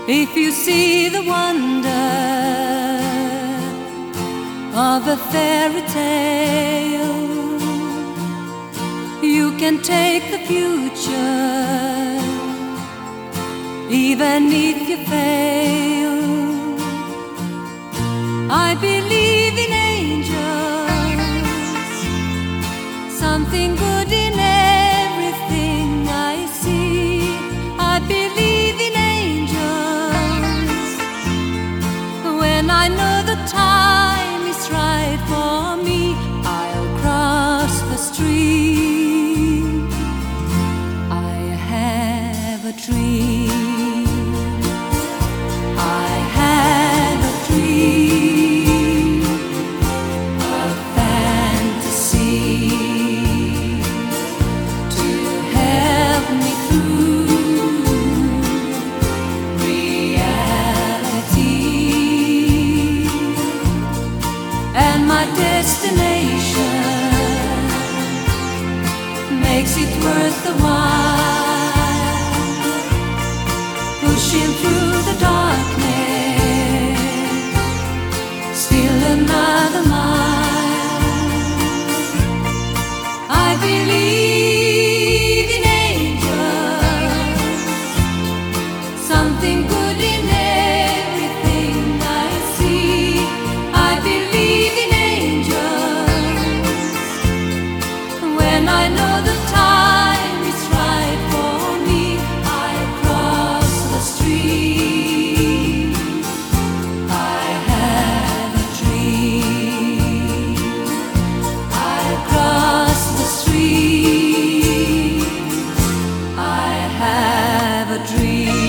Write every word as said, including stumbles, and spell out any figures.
If you see the wonder of a fairy tale, you can take the future, even if you fail. I believe in angels, something good in everything I see. I believe in angels when I know the time is right for me. I'll cross the street. I have a dream. I have a dream, a fantasy to help me through reality, and my destination makes it worth the while, pushing through the darkness, still another mile. I believe in angels, something good in everything I see. I believe in angels when I know the time is right for me. I cross the street. I have a dream. I cross the street. I have a dream.